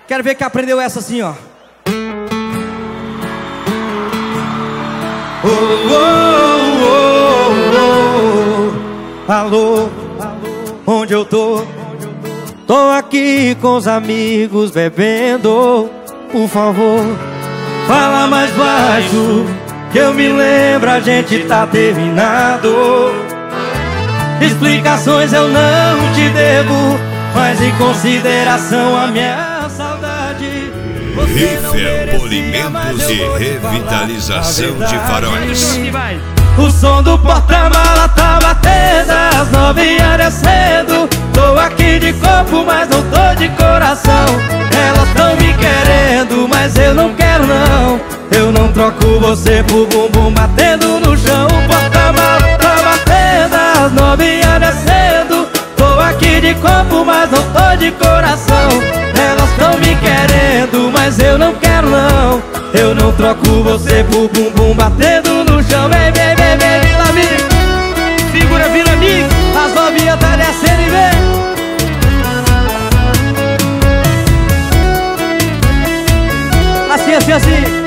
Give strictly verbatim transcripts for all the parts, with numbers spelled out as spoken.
Quero ver quem aprendeu essa assim, ó. Oh, oh, oh, oh. Alô, onde eu tô? Tô aqui com os amigos bebendo. Por favor, fala mais baixo, que eu me lembro, a gente tá terminado. Explicações eu não te devo, mas em consideração a minha saudade. Riffel Polimentos e Revitalização de Faróis. O som do porta-mala tá batendo, às nove horas cedo. Tô aqui de corpo, mas não tô de coração. Elas tão me querendo, mas eu não quero não. Eu não troco você por bumbum batendo no chão. O porta-mala tá batendo, às nove horas cedo. Tô aqui de corpo, mas não tô de coração. Elas tão me querendo, mas eu não quero não. Eu não troco você por bumbum batendo no chão. Vem, vem, vem, vem, Vila Amigo. Segura, Vila Amigo. As novinhas tá descendo e vem. Assim, assim, assim.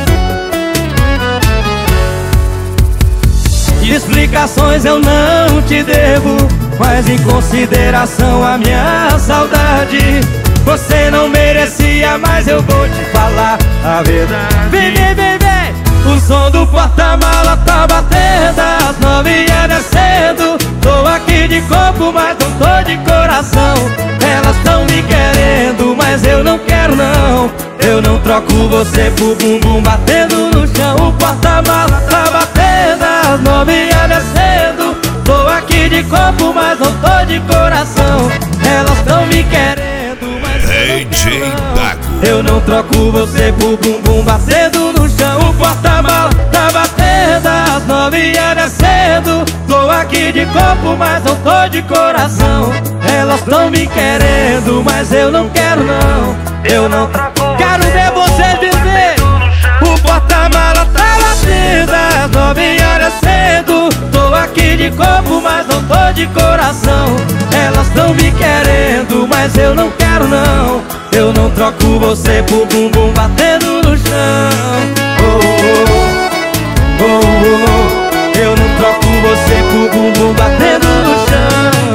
Explicações eu não te devo, mas em consideração a minha saudade. Você não merecia, mas eu vou te falar a verdade. Vem, vem, vem, vem. O som do porta-mala tá batendo, às nove horas cedo. Tô aqui de corpo, mas não tô de coração. Elas tão me querendo, mas eu não quero não. Eu não troco você por bumbum batendo no chão. O porta-mala tá batendo, às nove horas cedo. Tô aqui de corpo, mas não tô de coração. Elas tão me querendo, mas D J Baco. eu não troco você por bumbum batendo no chão. O porta-mala tá batendo, às nove horas cedo. Tô aqui de corpo, mas não tô de coração. Elas tão me querendo, mas eu não quero não. Eu não troco. Quero ver você viver. O porta-mala tá batendo, às nove horas cedo. Tô aqui de corpo, mas não tô de coração. Elas tão me querendo, mas eu não quero não. Eu não troco você por bumbum batendo no chão. Oh, oh, oh, oh, oh. Eu não troco você por bumbum batendo no chão.